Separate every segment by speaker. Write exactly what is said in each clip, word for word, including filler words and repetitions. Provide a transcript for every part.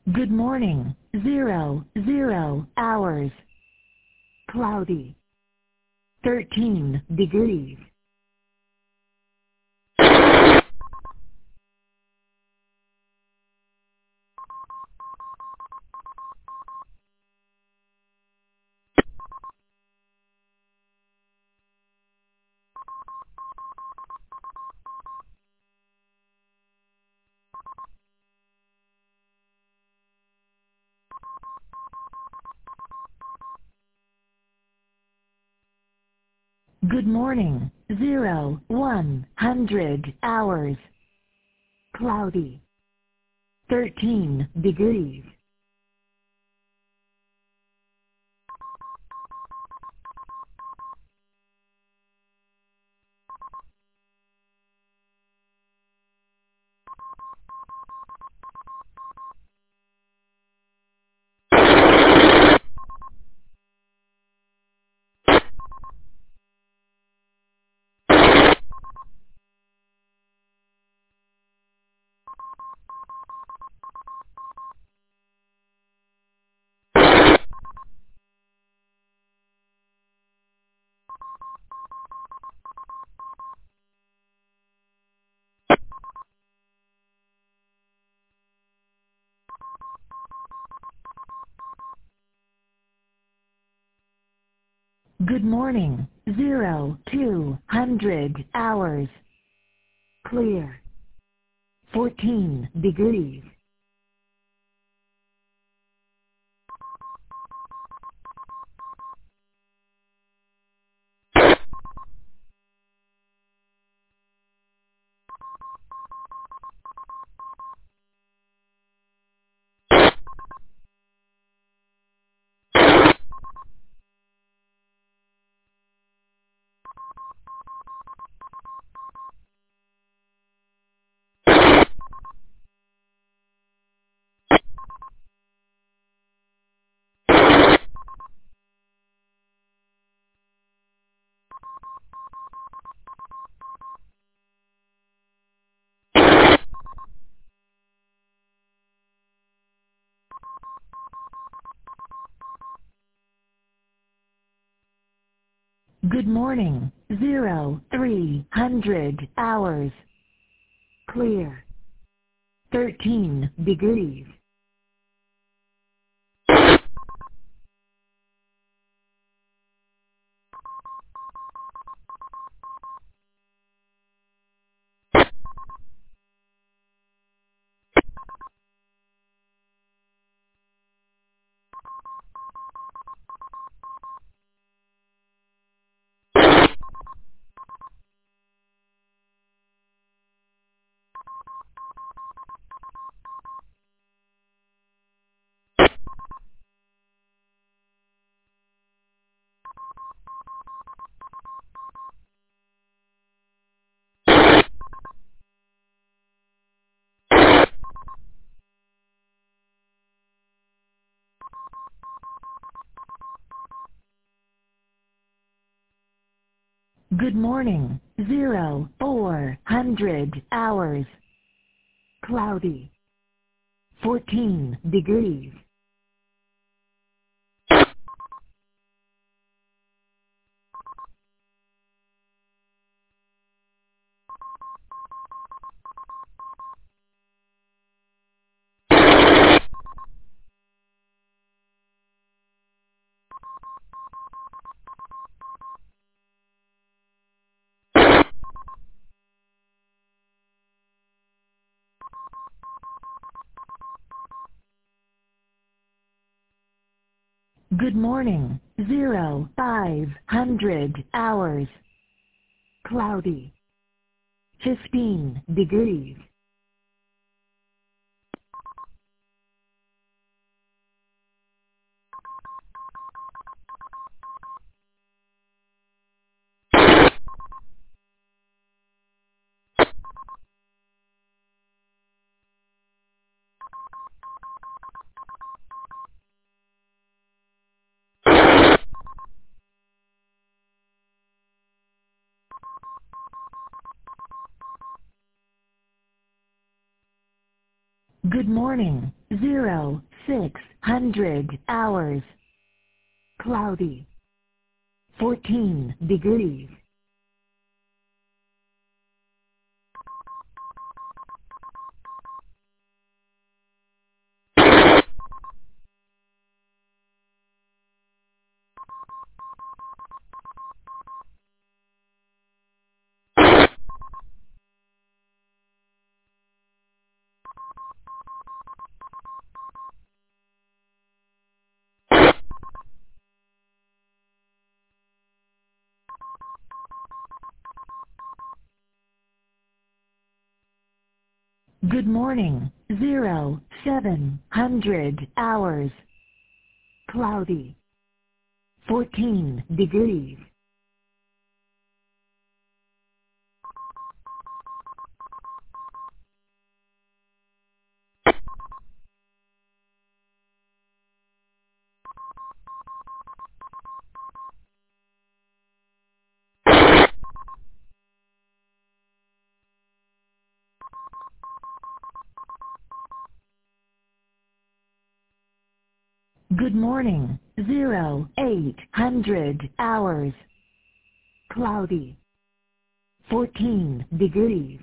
Speaker 1: Good morning. Zero, zero hours. Cloudy. Thirteen degrees. Good morning. Zero, one hundred hours. Cloudy. Thirteen degrees. Good morning. Zero, two hundred hours. Clear. Fourteen degrees. Good morning. Zero, three hundred hours. Clear. Thirteen degrees. Good morning. Zero, four hundred hours. Cloudy. Fourteen degrees. Good morning. Zero, five hundred hours. Cloudy. Fifteen degrees. Good morning. zero, six hundred hours. Cloudy. fourteen degrees. Good morning, zero, seven hundred hours. Cloudy. fourteen degrees. Good morning, zero, eight hundred hours. Cloudy. fourteen degrees.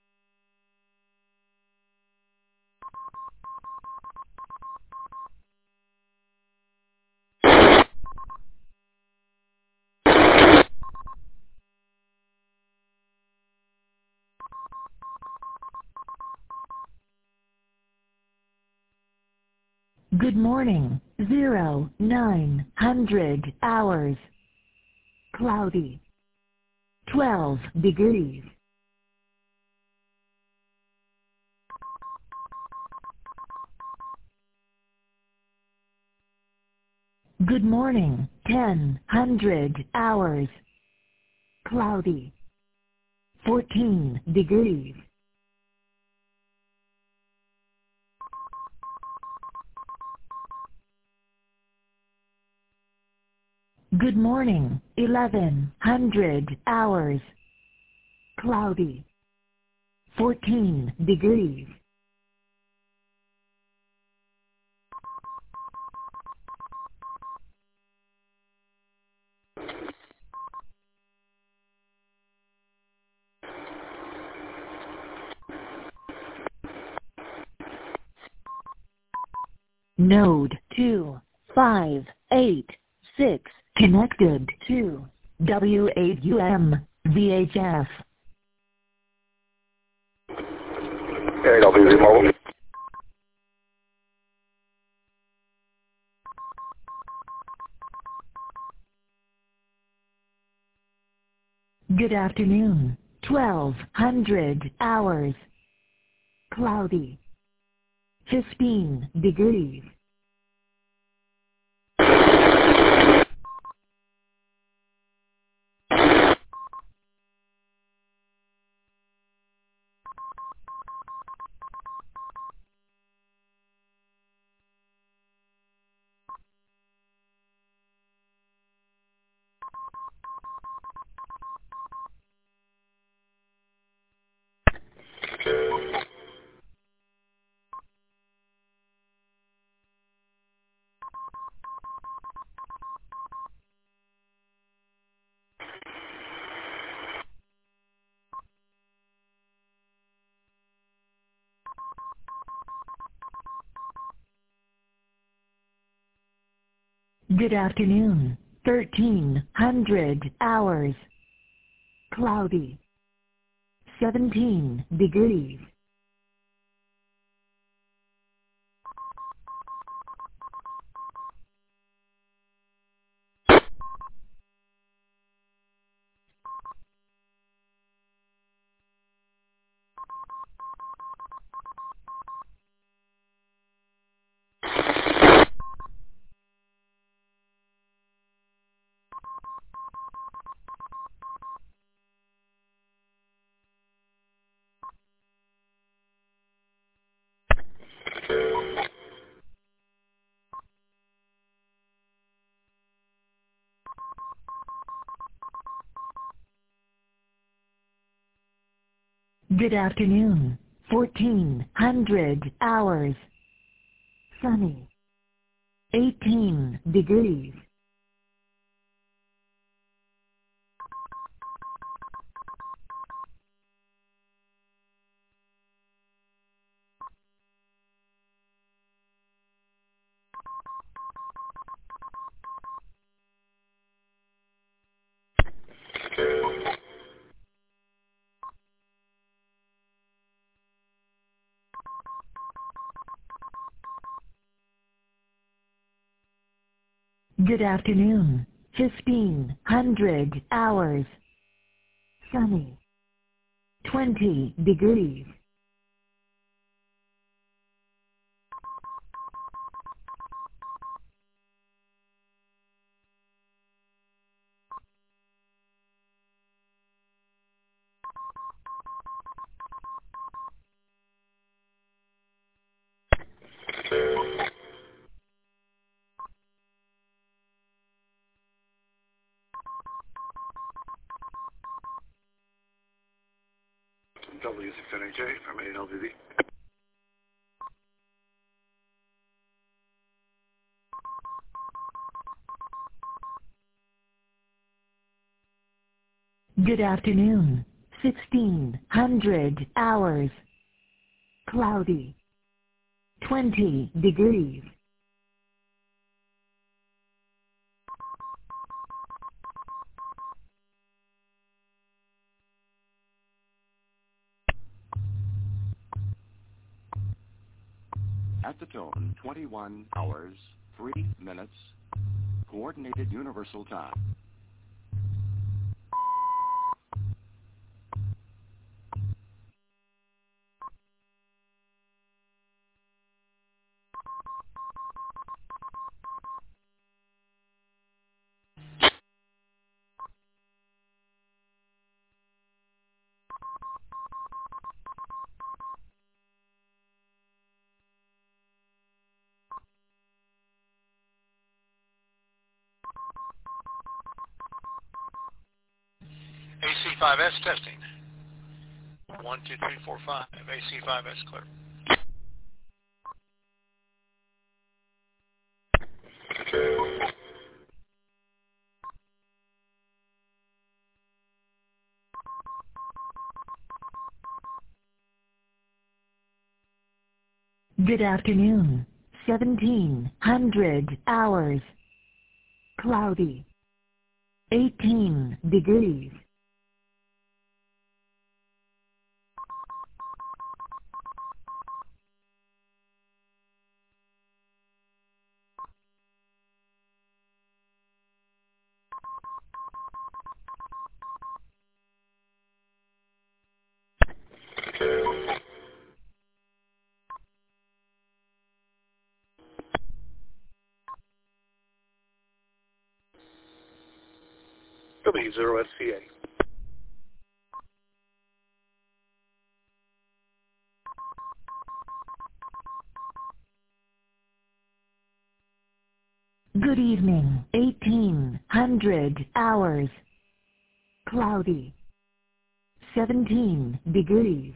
Speaker 1: Good morning, zero, nine hundred hours. Cloudy. twelve degrees. Good morning, ten hundred hours. Cloudy. fourteen degrees. Good morning, eleven hundred hours. Cloudy. fourteen degrees. Node two five eight six connected to W eight U M V H F.
Speaker 2: A W mobile.
Speaker 1: Good afternoon, twelve hundred hours. Cloudy. fifteen degrees. Good afternoon, thirteen hundred hours. Cloudy. seventeen degrees. Good afternoon, fourteen hundred hours. Sunny. eighteen degrees. Good afternoon. fifteen hundred hours. Sunny. twenty degrees.
Speaker 2: W six N H A from A L V V.
Speaker 1: Good afternoon. sixteen hundred hours. Cloudy. twenty degrees.
Speaker 3: At the tone, twenty-one hours, three minutes, Coordinated Universal Time.
Speaker 4: A C five S testing. One, two, three, four, five. A C five S clear.
Speaker 1: Good afternoon. seventeen hundred hours. Cloudy. eighteen degrees.
Speaker 2: W zero S C A.
Speaker 1: Good evening. eighteen hundred hours. Cloudy. seventeen degrees.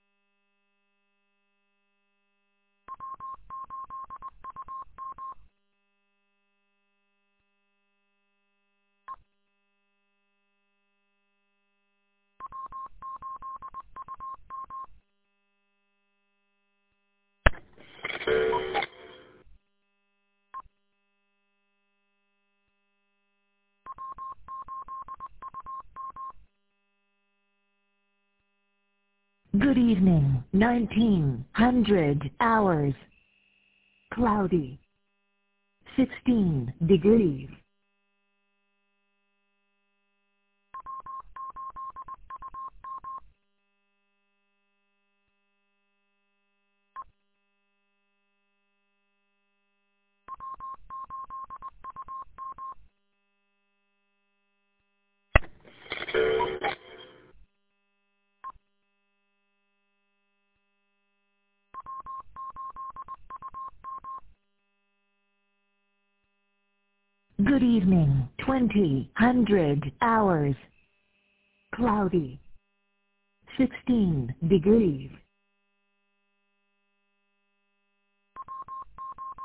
Speaker 1: Good evening. nineteen hundred hours. Cloudy. sixteen degrees. Good evening. twenty hundred hours. Cloudy. sixteen degrees.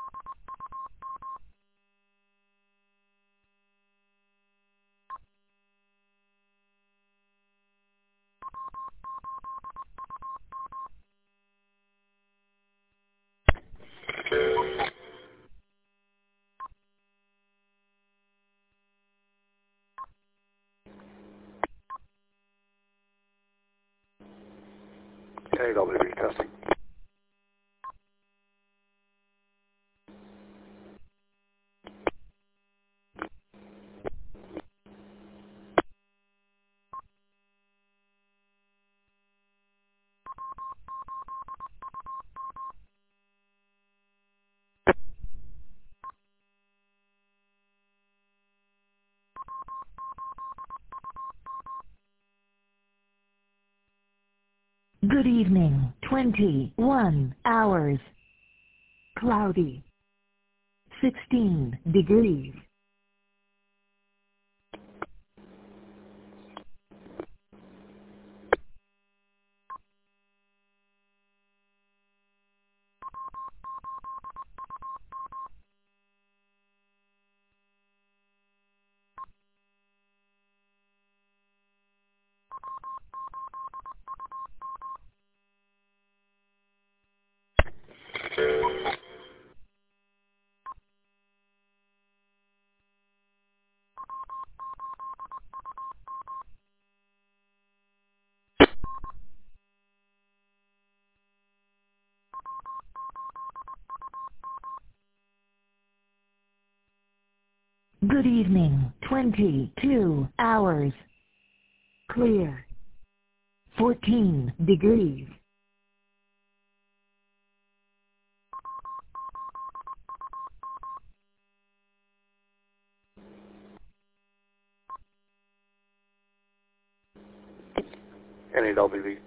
Speaker 1: Good evening, twenty-one hours. Cloudy. sixteen degrees. Good evening, twenty-two hours. Clear. fourteen degrees.
Speaker 2: N A W V.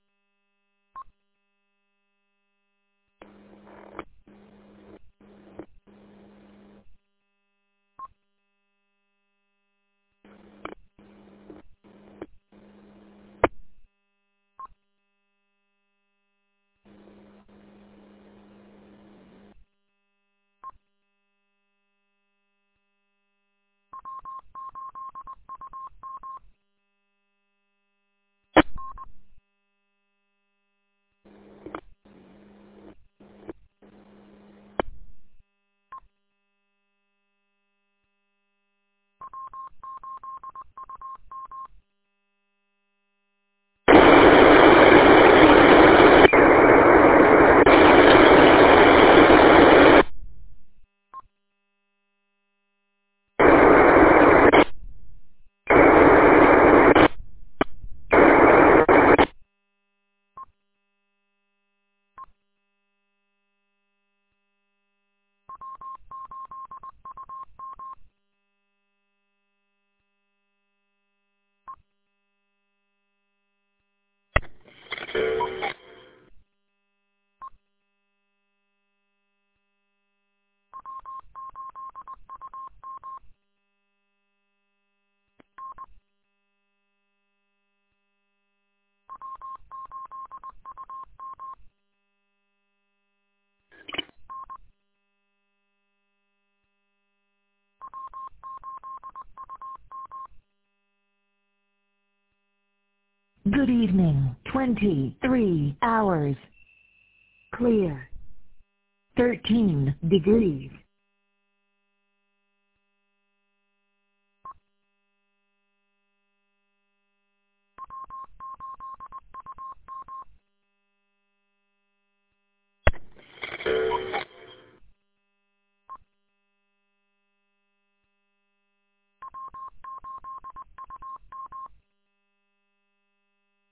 Speaker 1: Good evening, twenty-three hours. Clear. thirteen degrees.